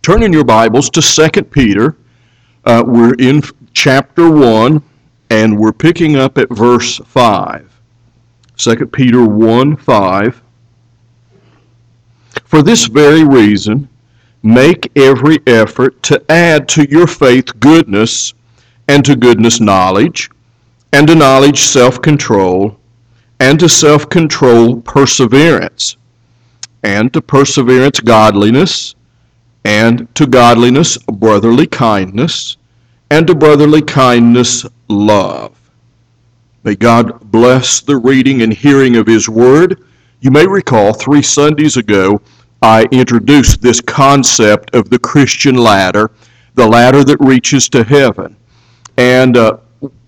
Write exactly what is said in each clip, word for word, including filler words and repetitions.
Turn in your Bibles to Second Peter. Uh, we're in chapter one, and we're picking up at verse five. Second Peter one, five. For this very reason, make every effort to add to your faith goodness, and to goodness knowledge, and to knowledge self-control, and to self-control perseverance, and to perseverance godliness, and to godliness brotherly kindness, and to brotherly kindness love. May God bless the reading and hearing of His Word. You may recall three Sundays ago I introduced this concept of the Christian ladder, the ladder that reaches to heaven. And uh,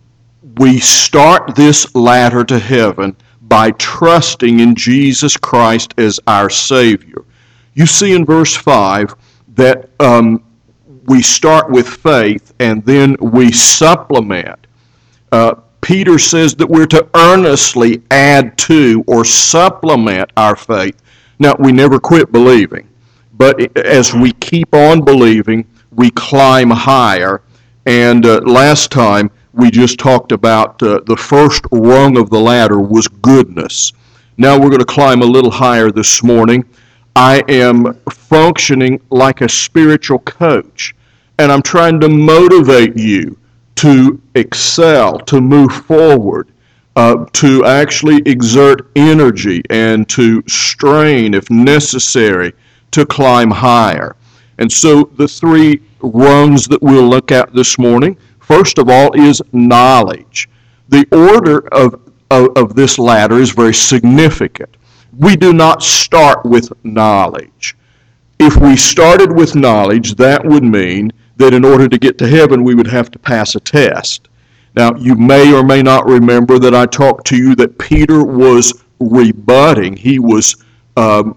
we start this ladder to heaven by trusting in Jesus Christ as our Savior. You see in verse five that um, we start with faith and then we supplement. Uh, Peter says that we're to earnestly add to or supplement our faith. Now, we never quit believing, but as we keep on believing, we climb higher. And uh, last time we just talked about uh, the first rung of the ladder was goodness. Now we're going to climb a little higher this morning. I am functioning like a spiritual coach, and I'm trying to motivate you to excel, to move forward, uh, to actually exert energy and to strain, if necessary, to climb higher. And so the three rungs that we'll look at this morning, first of all, is knowledge. The order of, of, of this ladder is very significant. We do not start with knowledge. If we started with knowledge, that would mean that in order to get to heaven, we would have to pass a test. Now, you may or may not remember that I talked to you that Peter was rebutting, he was um,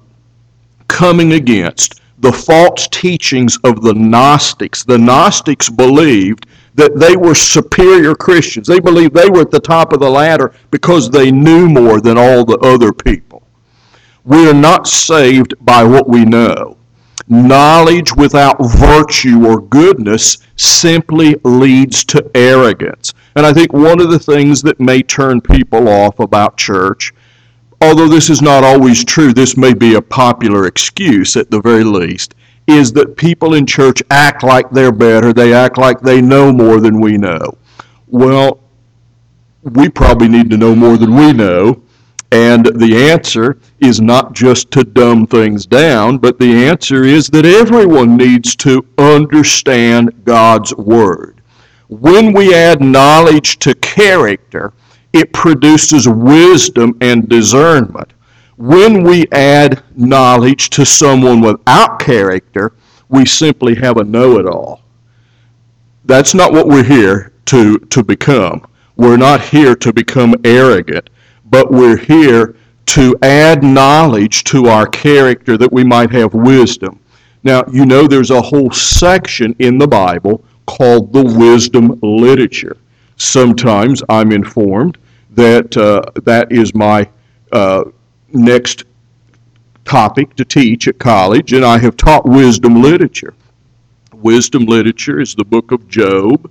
coming against the false teachings of the Gnostics. The Gnostics believed that they were superior Christians. They believed they were at the top of the ladder because they knew more than all the other people. We are not saved by what we know. Knowledge without virtue or goodness simply leads to arrogance. And I think one of the things that may turn people off about church, although this is not always true, this may be a popular excuse at the very least, is that people in church act like they're better. They act like they know more than we know. Well, we probably need to know more than we know. And the answer is not just to dumb things down, but the answer is that everyone needs to understand God's Word. When we add knowledge to character, it produces wisdom and discernment. When we add knowledge to someone without character, we simply have a know-it-all. That's not what we're here to, to become. We're not here to become arrogant, but we're here to add knowledge to our character that we might have wisdom. Now, you know there's a whole section in the Bible called the wisdom literature. Sometimes I'm informed that uh, that is my uh, next topic to teach at college, and I have taught wisdom literature. Wisdom literature is the book of Job,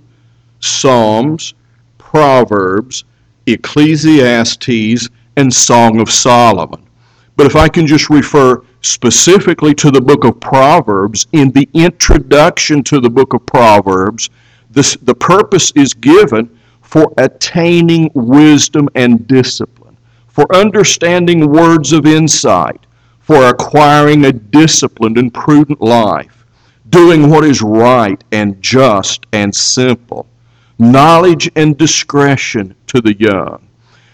Psalms, Proverbs, Ecclesiastes, and Song of Solomon. But if I can just refer specifically to the book of Proverbs, in the introduction to the book of Proverbs, this, the purpose is given for attaining wisdom and discipline, for understanding words of insight, for acquiring a disciplined and prudent life, doing what is right and just and simple, knowledge and discretion to the young.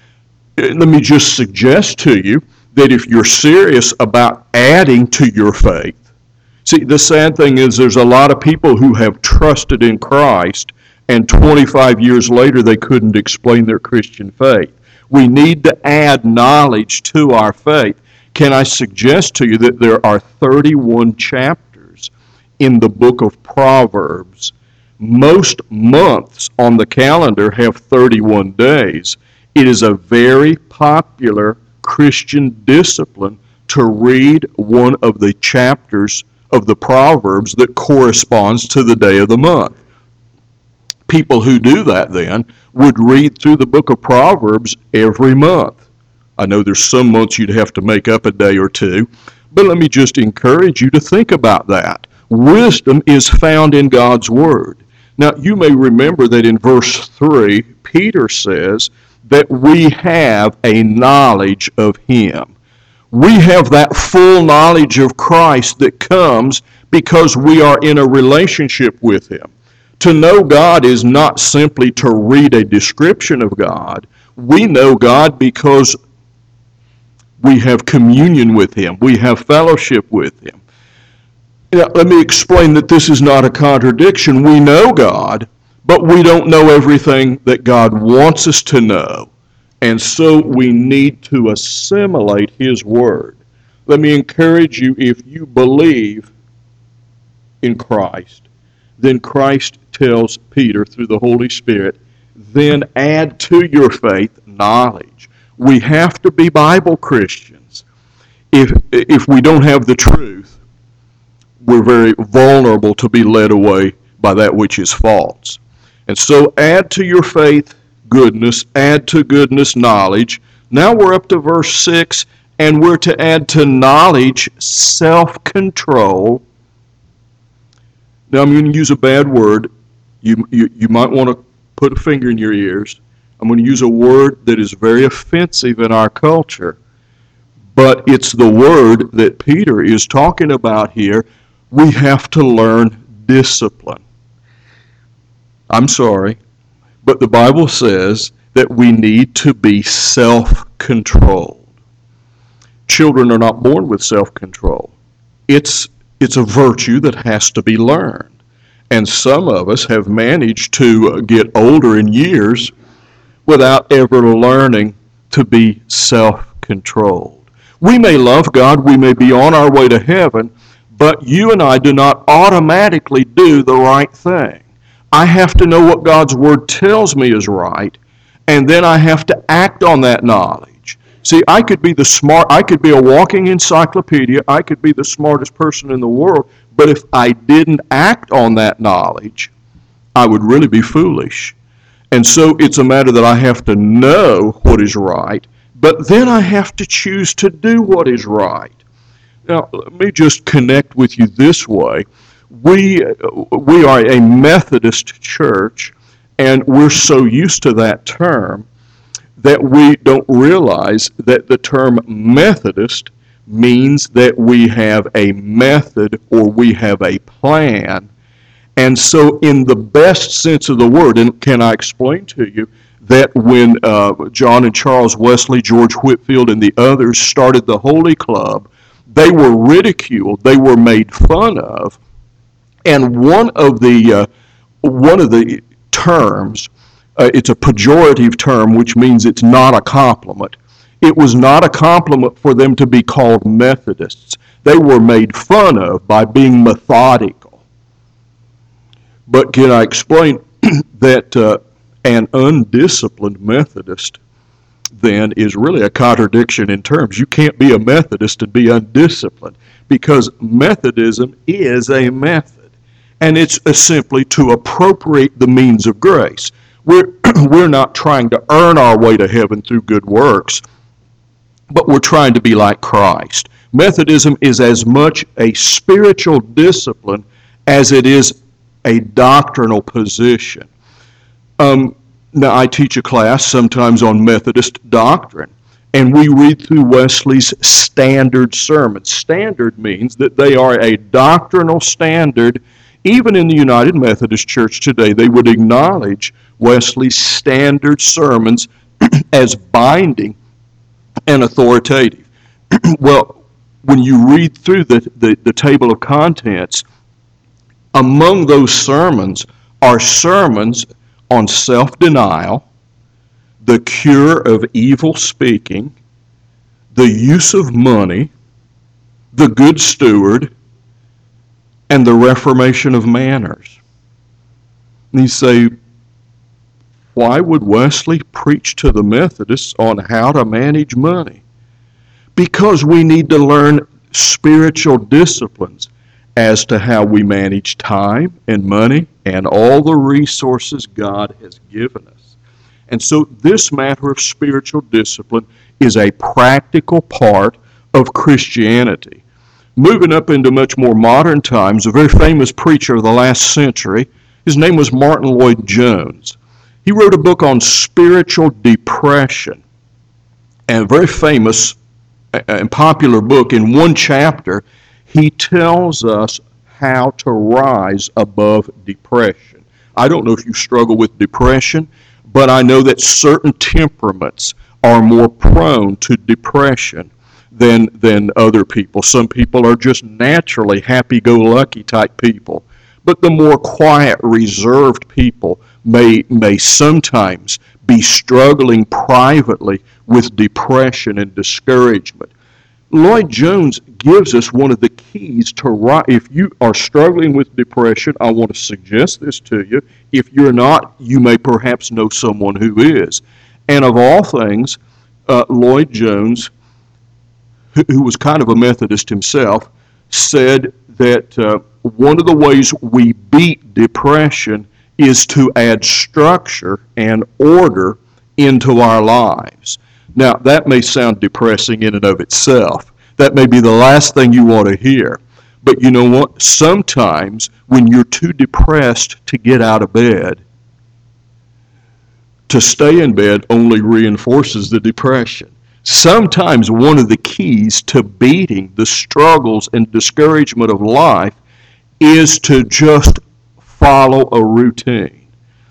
Let me just suggest to you that if you're serious about adding to your faith, see, the sad thing is there's a lot of people who have trusted in Christ, and twenty-five years later they couldn't explain their Christian faith. We need to add knowledge to our faith. Can I suggest to you that there are thirty-one chapters in the book of Proverbs? Most months on the calendar have thirty-one days. It is a very popular Christian discipline to read one of the chapters of the Proverbs that corresponds to the day of the month. People who do that then would read through the book of Proverbs every month. I know there's some months you'd have to make up a day or two, but let me just encourage you to think about that. Wisdom is found in God's Word. Now, you may remember that in verse three, Peter says that we have a knowledge of Him. We have that full knowledge of Christ that comes because we are in a relationship with Him. To know God is not simply to read a description of God. We know God because we have communion with Him. We have fellowship with Him. Now, let me explain that this is not a contradiction. We know God, but we don't know everything that God wants us to know. And so we need to assimilate His Word. Let me encourage you, if you believe in Christ, then Christ tells Peter through the Holy Spirit, then add to your faith knowledge. We have to be Bible Christians. If, if we don't have the truth, we're very vulnerable to be led away by that which is false. And so add to your faith goodness, add to goodness knowledge. Now we're up to verse six, and we're to add to knowledge self-control. Now I'm going to use a bad word. You, you, you might want to put a finger in your ears. I'm going to use a word that is very offensive in our culture, but it's the word that Peter is talking about here. We have to learn discipline. I'm sorry, but the Bible says that we need to be self-controlled. Children are not born with self-control. It's, it's a virtue that has to be learned. And some of us have managed to get older in years without ever learning to be self-controlled. We may love God, we may be on our way to heaven, but you and I do not automatically do the right thing. I have to know what God's Word tells me is right, and then I have to act on that knowledge. See, I could be the smart, I could be a walking encyclopedia, I could be the smartest person in the world, but if I didn't act on that knowledge, I would really be foolish. And so it's a matter that I have to know what is right, but then I have to choose to do what is right. Now, let me just connect with you this way. We, we are a Methodist church, and we're so used to that term that we don't realize that the term Methodist means that we have a method or we have a plan. And so in the best sense of the word, and can I explain to you that when uh, John and Charles Wesley, George Whitefield, and the others started the Holy Club, they were ridiculed, they were made fun of, and one of the uh, one of the terms, uh, it's a pejorative term, which means it's not a compliment. It was not a compliment for them to be called Methodists. They were made fun of by being methodical. But can I explain that uh, an undisciplined Methodist then is really a contradiction in terms. You can't be a Methodist and be undisciplined, because Methodism is a method, and it's uh, simply to appropriate the means of grace. We're, we're not trying to earn our way to heaven through good works, but we're trying to be like Christ. Methodism is as much a spiritual discipline as it is a doctrinal position. Um, now, I teach a class sometimes on Methodist doctrine, and we read through Wesley's standard sermons. Standard means that they are a doctrinal standard. Even in the United Methodist Church today, they would acknowledge Wesley's standard sermons as binding and authoritative. Well, when you read through the, the, the table of contents, among those sermons are sermons on self-denial, the cure of evil speaking, the use of money, the good steward, and the reformation of manners. And you say, why would Wesley preach to the Methodists on how to manage money? Because we need to learn spiritual disciplines. as to how we manage time and money and all the resources God has given us. And so this matter of spiritual discipline is a practical part of Christianity. Moving up into much more modern times, a very famous preacher of the last century, his name was Martin Lloyd-Jones. He wrote a book on spiritual depression, and a very famous and popular book. In one chapter, he tells us how to rise above depression. I don't know if you struggle with depression, but I know that certain temperaments are more prone to depression than than other people. Some people are just naturally happy-go-lucky type people. But the more quiet, reserved people may may sometimes be struggling privately with depression and discouragement. Lloyd-Jones gives us one of the keys to rise. If you are struggling with depression, I want to suggest this to you. If you're not, you may perhaps know someone who is. And of all things, uh, Lloyd-Jones, who was kind of a Methodist himself, said that uh, one of the ways we beat depression is to add structure and order into our lives. Now, that may sound depressing in and of itself. That may be the last thing you want to hear. But you know what? Sometimes when you're too depressed to get out of bed, to stay in bed only reinforces the depression. Sometimes one of the keys to beating the struggles and discouragement of life is to just follow a routine.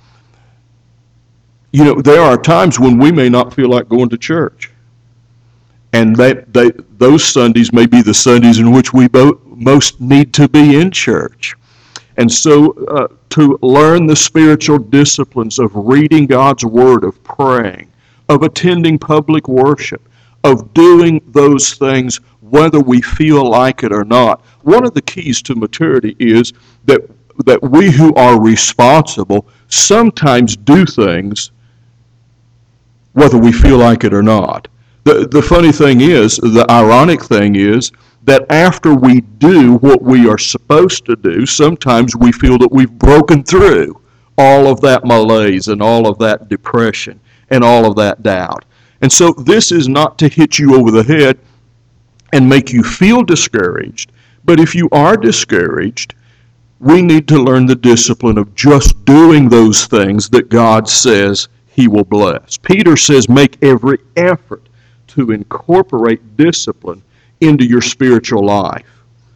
You know, there are times when we may not feel like going to church. And that they, those Sundays may be the Sundays in which we both, most need to be in church. And so uh, to learn the spiritual disciplines of reading God's Word, of praying, of attending public worship, of doing those things whether we feel like it or not. One of the keys to maturity is that that we who are responsible sometimes do things whether we feel like it or not. The, the funny thing is, the ironic thing is, that after we do what we are supposed to do, sometimes we feel that we've broken through all of that malaise and all of that depression and all of that doubt. And so this is not to hit you over the head and make you feel discouraged, but if you are discouraged, we need to learn the discipline of just doing those things that God says He will bless. Peter says, make every effort to incorporate discipline into your spiritual life.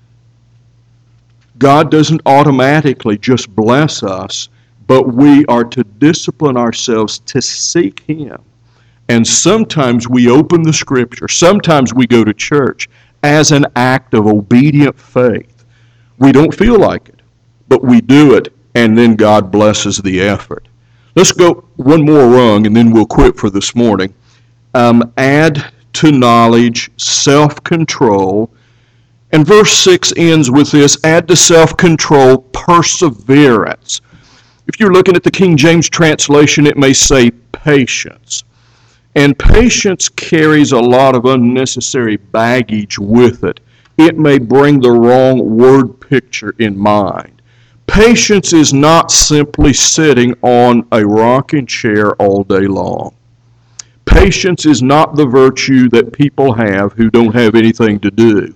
God doesn't automatically just bless us, but we are to discipline ourselves to seek Him. And sometimes we open the Scripture, sometimes we go to church as an act of obedient faith. We don't feel like it, but we do it, and then God blesses the effort. Let's go one more rung, and then we'll quit for this morning. Um, add to knowledge self-control. And verse six ends with this, add to self-control perseverance. If you're looking at the King James translation, it may say patience. And patience carries a lot of unnecessary baggage with it. It may bring the wrong word picture in mind. Patience is not simply sitting on a rocking chair all day long. Patience is not the virtue that people have who don't have anything to do.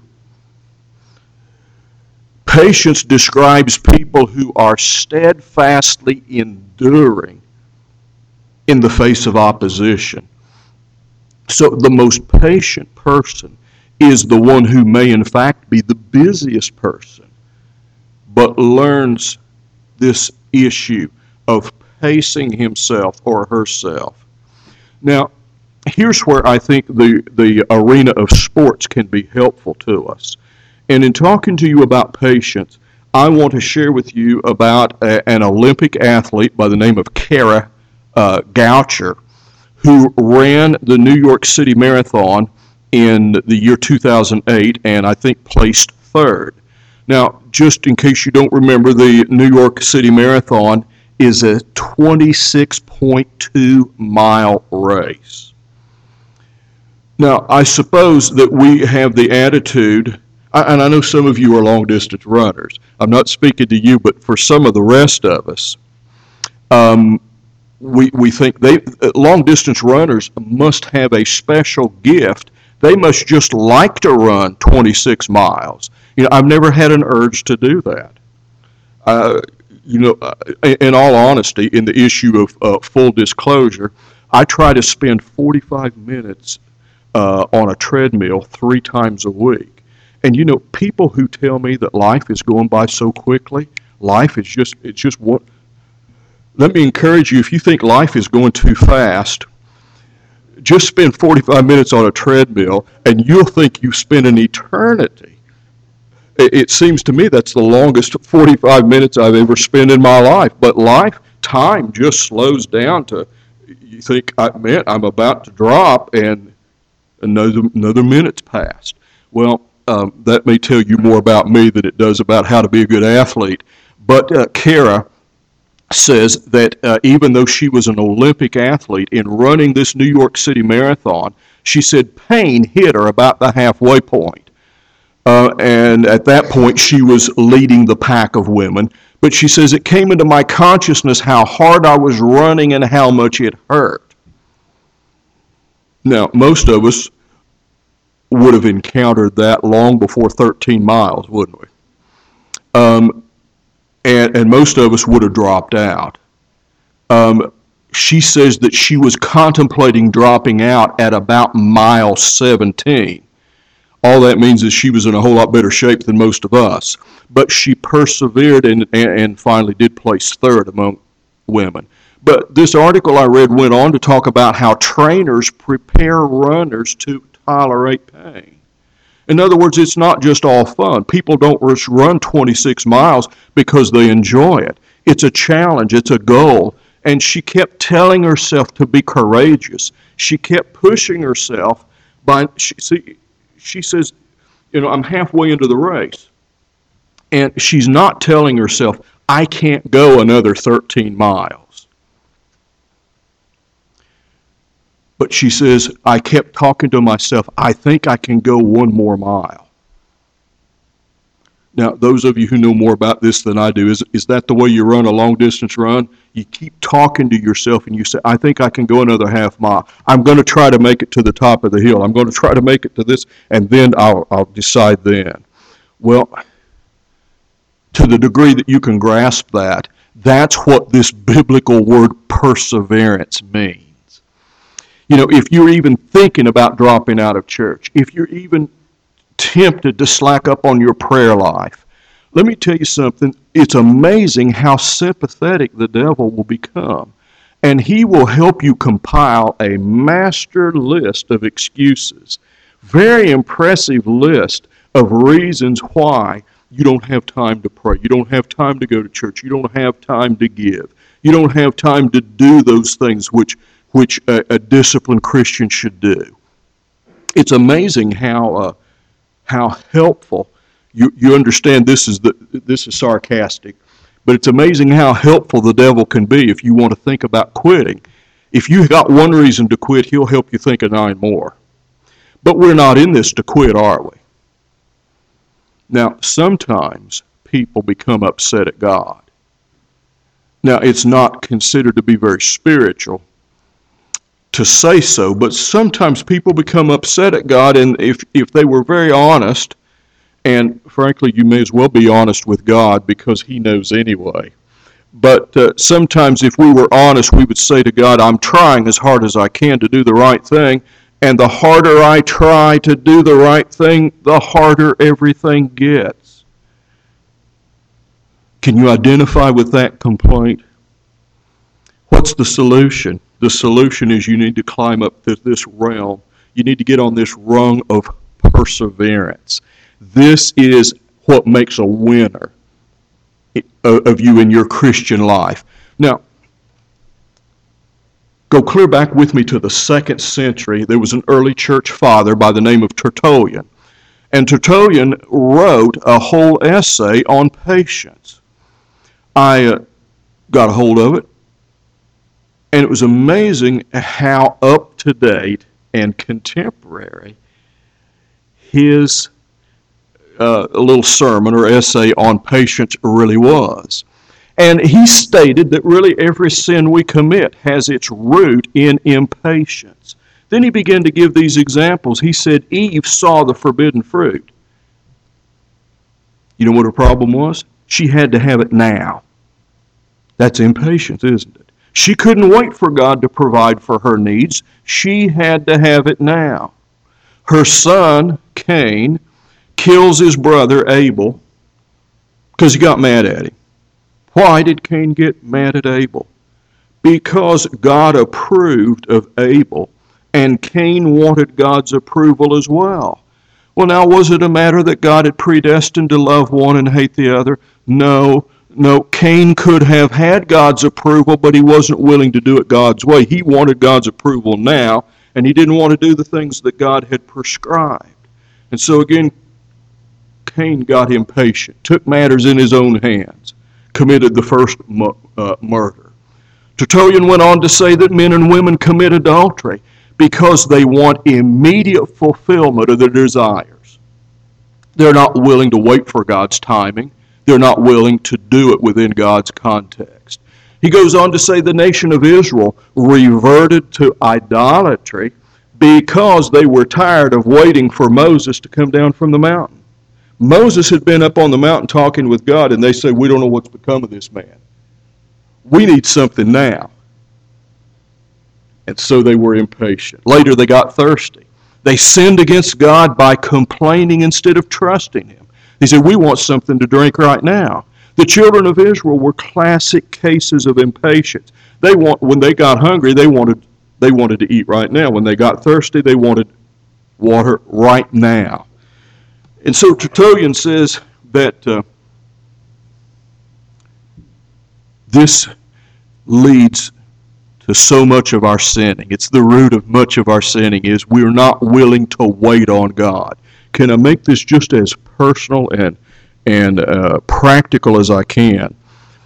Patience describes people who are steadfastly enduring in the face of opposition. So the most patient person is the one who may in fact be the busiest person, but learns this issue of pacing himself or herself. Now, here's where I think the, the arena of sports can be helpful to us. And in talking to you about patience, I want to share with you about a, an Olympic athlete by the name of Kara uh, Goucher, who ran the New York City Marathon in the year two thousand eight and I think placed third. Now, just in case you don't remember, the New York City Marathon is a twenty-six point two mile race. Now, I suppose that we have the attitude, and I know some of you are long-distance runners. I'm not speaking to you, but for some of the rest of us, um, we, we think they long-distance runners must have a special gift. They must just like to run twenty-six miles. You know, I've never had an urge to do that. Uh, you know, in all honesty, in the issue of uh, full disclosure, I try to spend forty-five minutes uh, on a treadmill three times a week. And you know, people who tell me that life is going by so quickly, life is just, it's just what, let me encourage you, if you think life is going too fast, just spend forty-five minutes on a treadmill and you'll think you've spent an eternity. It seems to me that's the longest forty-five minutes I've ever spent in my life. But life, time just slows down to, you think, man, I'm about to drop, and another, another minute's passed. Well, um, that may tell you more about me than it does about how to be a good athlete. But uh, Kara says that uh, even though she was an Olympic athlete, in running this New York City Marathon, she said pain hit her about the halfway point. Uh, and at that point, she was leading the pack of women. But she says, it came into my consciousness how hard I was running and how much it hurt. Now, most of us would have encountered that long before thirteen miles, wouldn't we? Um, and, and most of us would have dropped out. Um, she says that she was contemplating dropping out at about mile seventeen. All that means is she was in a whole lot better shape than most of us. But she persevered and, and, and finally did place third among women. But this article I read went on to talk about how trainers prepare runners to tolerate pain. In other words, it's not just all fun. People don't just run twenty-six miles because they enjoy it. It's a challenge. It's a goal. And she kept telling herself to be courageous. She kept pushing herself by, she, see, she says, you know, I'm halfway into the race. And she's not telling herself, I can't go another thirteen miles. But she says, I kept talking to myself, I think I can go one more mile. Now, those of you who know more about this than I do, is, is that the way you run a long-distance run? You keep talking to yourself and you say, I think I can go another half mile. I'm going to try to make it to the top of the hill. I'm going to try to make it to this, and then I'll, I'll decide then. Well, to the degree that you can grasp that, that's what this biblical word perseverance means. You know, if you're even thinking about dropping out of church, if you're even tempted to slack up on your prayer life, let me tell you something. It's amazing how sympathetic the devil will become. And he will help you compile a master list of excuses. Very impressive list of reasons why you don't have time to pray. You don't have time to go to church. You don't have time to give. You don't have time to do those things which, which a, a disciplined Christian should do. It's amazing how uh, how helpful. You, you understand this is the this is sarcastic, but it's amazing how helpful the devil can be if you want to think about quitting. If you've got one reason to quit, he'll help you think of nine more. But we're not in this to quit, are we? Now, sometimes people become upset at God. Now, it's not considered to be very spiritual to say so, but sometimes people become upset at God, and if, if they were very honest, and frankly, you may as well be honest with God because He knows anyway. But uh, sometimes if we were honest, we would say to God, I'm trying as hard as I can to do the right thing, and the harder I try to do the right thing, the harder everything gets. Can you identify with that complaint? What's the solution? The solution is you need to climb up to this realm. You need to get on this rung of perseverance. This is what makes a winner of you in your Christian life. Now, go clear back with me to the second century. There was an early church father by the name of Tertullian. And Tertullian wrote a whole essay on patience. I uh, got a hold of it, and it was amazing how up-to-date and contemporary his uh, a little sermon or essay on patience really was. And he stated that really every sin we commit has its root in impatience. Then he began to give these examples. He said Eve saw the forbidden fruit. You know what her problem was? She had to have it now. That's impatience, isn't it? She couldn't wait for God to provide for her needs. She had to have it now. Her son, Cain, kills his brother Abel because he got mad at him. Why did Cain get mad at Abel? Because God approved of Abel, and Cain wanted God's approval as well. Well, now, was it a matter that God had predestined to love one and hate the other? No, no. Cain could have had God's approval, but he wasn't willing to do it God's way. He wanted God's approval now, and he didn't want to do the things that God had prescribed. And so again, Cain got impatient, took matters in his own hands, committed the first uh, murder. Tertullian went on to say that men and women commit adultery because they want immediate fulfillment of their desires. They're not willing to wait for God's timing. They're not willing to do it within God's context. He goes on to say the nation of Israel reverted to idolatry because they were tired of waiting for Moses to come down from the mountain. Moses had been up on the mountain talking with God, and they said, we don't know what's become of this man. We need something now. And so they were impatient. Later they got thirsty. They sinned against God by complaining instead of trusting Him. He said, we want something to drink right now. The children of Israel were classic cases of impatience. They want, when they got hungry, they wanted, they wanted to eat right now. When they got thirsty, they wanted water right now. And so Tertullian says that uh, this leads to so much of our sinning. It's the root of much of our sinning is we're not willing to wait on God. Can I make this just as personal and and uh, practical as I can?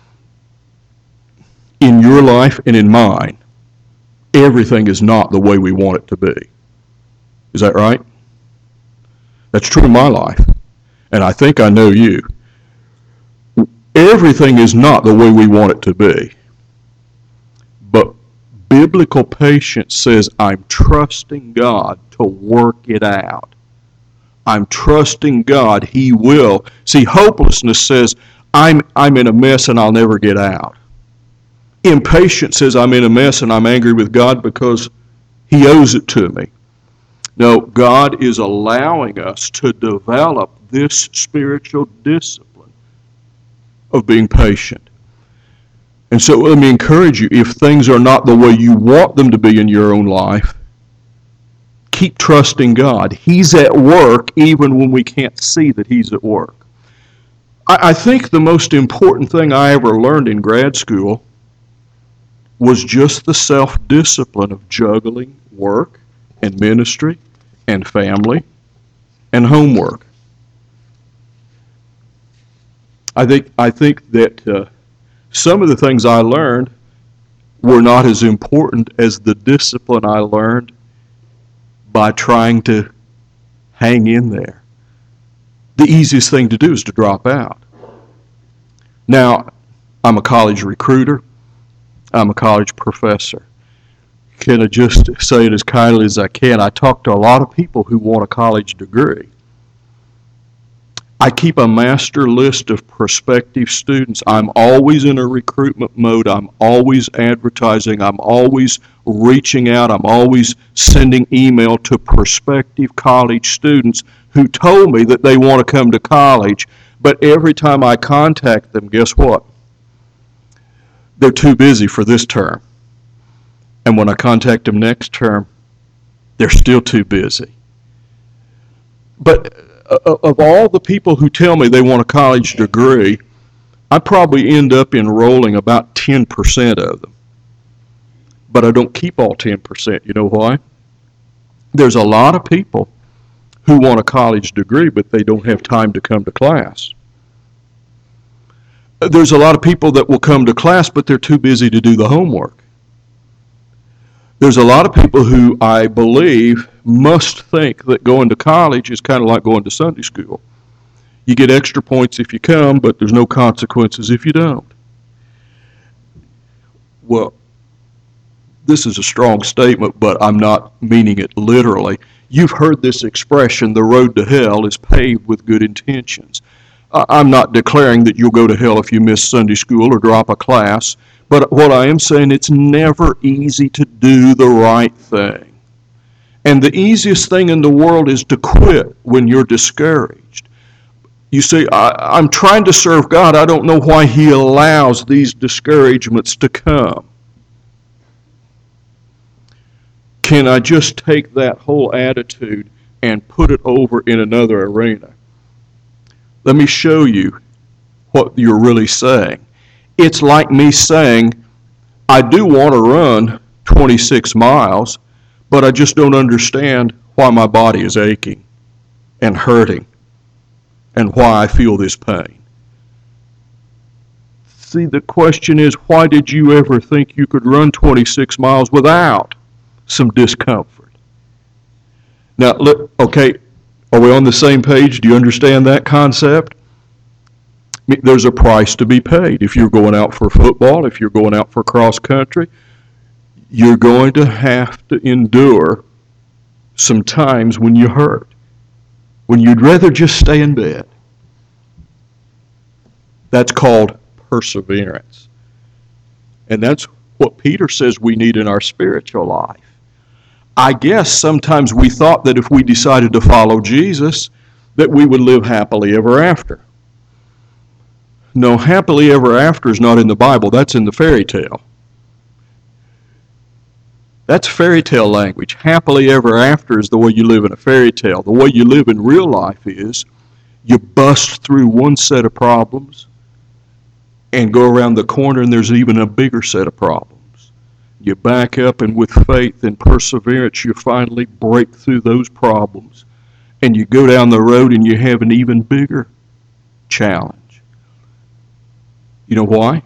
In your life and in mine, everything is not the way we want it to be. Is that right? That's true in my life. And I think I know you. Everything is not the way we want it to be. But biblical patience says, I'm trusting God to work it out. I'm trusting God, He will. See, hopelessness says, I'm, I'm in a mess and I'll never get out. Impatience says, I'm in a mess and I'm angry with God because He owes it to me. No, God is allowing us to develop this spiritual discipline of being patient. And so let me encourage you, if things are not the way you want them to be in your own life, keep trusting God. He's at work even when we can't see that He's at work. I, I think the most important thing I ever learned in grad school was just the self-discipline of juggling work and ministry and family and homework. I think I think that uh, some of the things I learned were not as important as the discipline I learned by trying to hang in there. The easiest thing to do is to drop out. Now, I'm a college recruiter. I'm a college professor. Can I just say it as kindly as I can? I talk to a lot of people who want a college degree. I keep a master list of prospective students. I'm always in a recruitment mode. I'm always advertising. I'm always reaching out. I'm always sending email to prospective college students who told me that they want to come to college. But every time I contact them, guess what? They're too busy for this term. And when I contact them next term, they're still too busy. But of all the people who tell me they want a college degree, I probably end up enrolling about ten percent of them. But I don't keep all ten percent. You know why? There's a lot of people who want a college degree, but they don't have time to come to class. There's a lot of people that will come to class, but they're too busy to do the homework. There's a lot of people who, I believe, must think that going to college is kind of like going to Sunday school. You get extra points if you come, but there's no consequences if you don't. Well, this is a strong statement, but I'm not meaning it literally. You've heard this expression, the road to hell is paved with good intentions. I'm not declaring that you'll go to hell if you miss Sunday school or drop a class, but what I am saying, it's never easy to do the right thing. And the easiest thing in the world is to quit when you're discouraged. You say, I, I'm trying to serve God. I don't know why He allows these discouragements to come. Can I just take that whole attitude and put it over in another arena? Let me show you what you're really saying. It's like me saying, I do want to run twenty-six miles, but I just don't understand why my body is aching and hurting and why I feel this pain. See, the question is, why did you ever think you could run twenty-six miles without some discomfort? Now, look, okay, are we on the same page? Do you understand that concept? There's a price to be paid. If you're going out for football, if you're going out for cross country, you're going to have to endure some times when you hurt, when you'd rather just stay in bed. That's called perseverance. And that's what Peter says we need in our spiritual life. I guess sometimes we thought that if we decided to follow Jesus, that we would live happily ever after. No, happily ever after is not in the Bible. That's in the fairy tale. That's fairy tale language. Happily ever after is the way you live in a fairy tale. The way you live in real life is you bust through one set of problems and go around the corner and there's even a bigger set of problems. You back up, and with faith and perseverance, you finally break through those problems. And you go down the road and you have an even bigger challenge. You know why?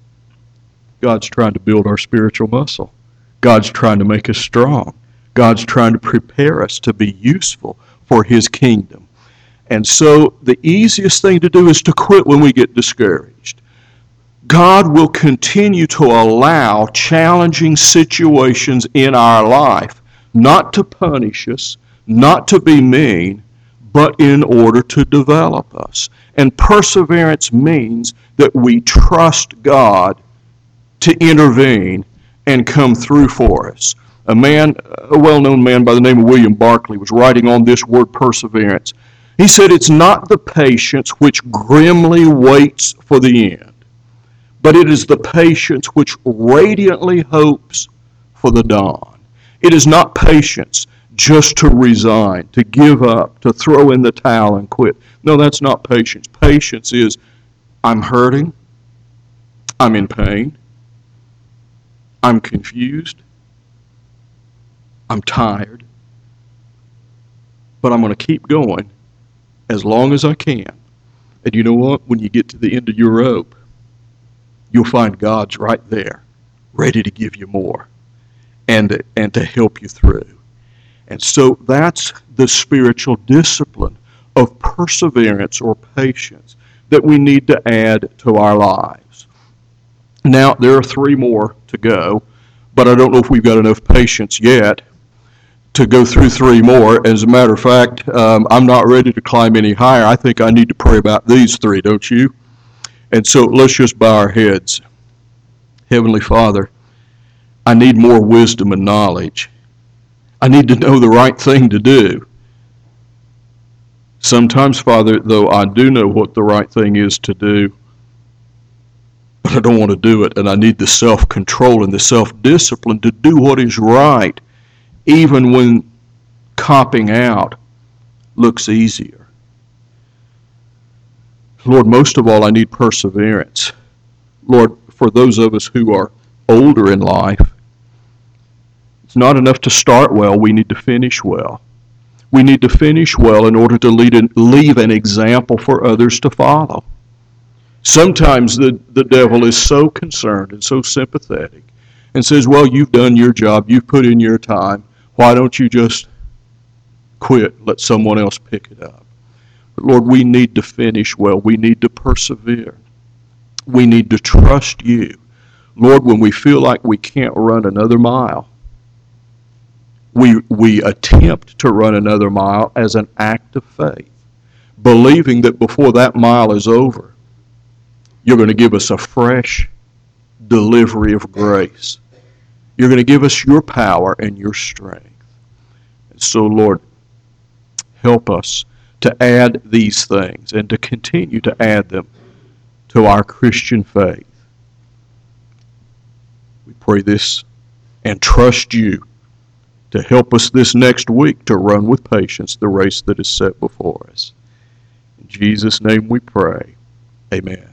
God's trying to build our spiritual muscle. God's trying to make us strong. God's trying to prepare us to be useful for His kingdom. And so the easiest thing to do is to quit when we get discouraged. God will continue to allow challenging situations in our life, not to punish us, not to be mean, but in order to develop us. And perseverance means that we trust God to intervene and come through for us. A man, a well-known man by the name of William Barclay, was writing on this word perseverance. He said, it's not the patience which grimly waits for the end, but it is the patience which radiantly hopes for the dawn. It is not patience just to resign, to give up, to throw in the towel and quit. No, that's not patience. Patience is, I'm hurting, I'm in pain, I'm confused, I'm tired, but I'm going to keep going as long as I can. And you know what? When you get to the end of your rope, you'll find God's right there, ready to give you more and, and to help you through. And so that's the spiritual discipline of perseverance or patience that we need to add to our lives. Now, there are three more to go, but I don't know if we've got enough patience yet to go through three more. As a matter of fact, um, I'm not ready to climb any higher. I think I need to pray about these three, don't you? And so let's just bow our heads. Heavenly Father, I need more wisdom and knowledge. I need to know the right thing to do. Sometimes, Father, though I do know what the right thing is to do, but I don't want to do it, and I need the self-control and the self-discipline to do what is right, even when copping out looks easier. Lord, most of all, I need perseverance. Lord, for those of us who are older in life, it's not enough to start well, we need to finish well. We need to finish well in order to lead an, leave an example for others to follow. Sometimes the, the devil is so concerned and so sympathetic and says, well, you've done your job, you've put in your time, why don't you just quit, let someone else pick it up? But Lord, we need to finish well. We need to persevere. We need to trust you. Lord, when we feel like we can't run another mile, we, we attempt to run another mile as an act of faith, believing that before that mile is over, you're going to give us a fresh delivery of grace. You're going to give us your power and your strength. And so, Lord, help us to add these things and to continue to add them to our Christian faith. We pray this and trust you to help us this next week to run with patience the race that is set before us. In Jesus' name we pray. Amen.